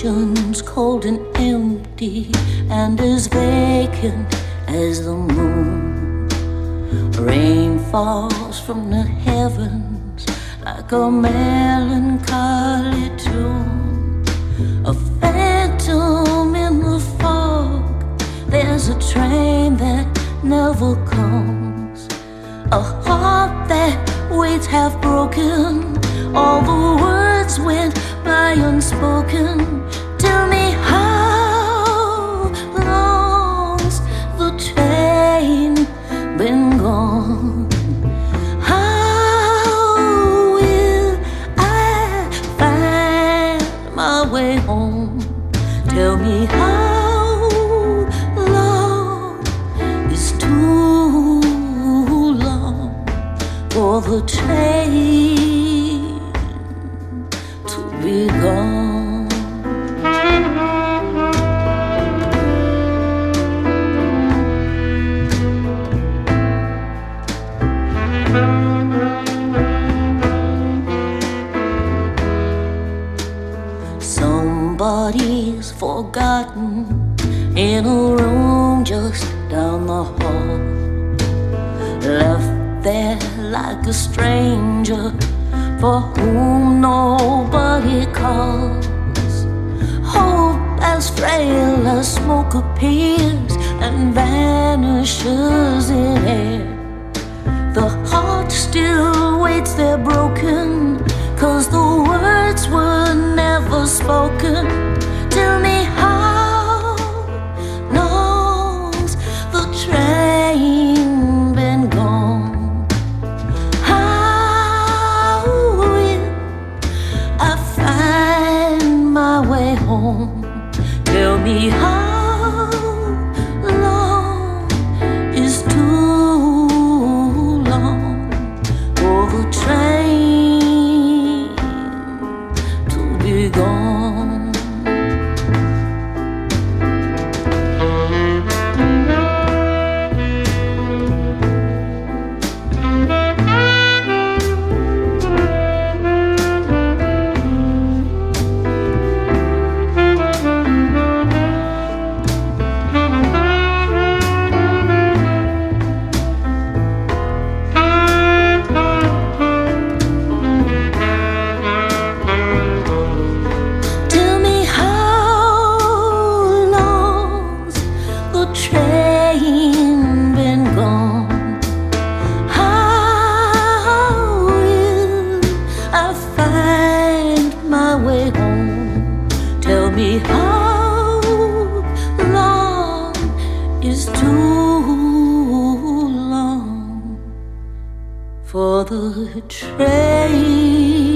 ocean's cold and empty and as vacant as the moon. Rain falls from the heavens like a melancholy tune. A phantom in the fog. There's a train that never comes. A heart that waits half broken. All the words went by unspoken. Tell me, how long's the train been gone? How will I find my way home? Tell me, how long is too long for the train to be gone? Somebody's forgotten in a room just down the hall, left there like a stranger for whom nobody calls. Hope as frail as smoke appears and vanishes in air. The heart still waits there broken, 'cause the words were never spoken. Tell me, how long's the train been gone? How will I find my way home? Tell me, how long is too long for the train to be gone? Train been gone. How will I find my way home? Tell me, how long is too long for the train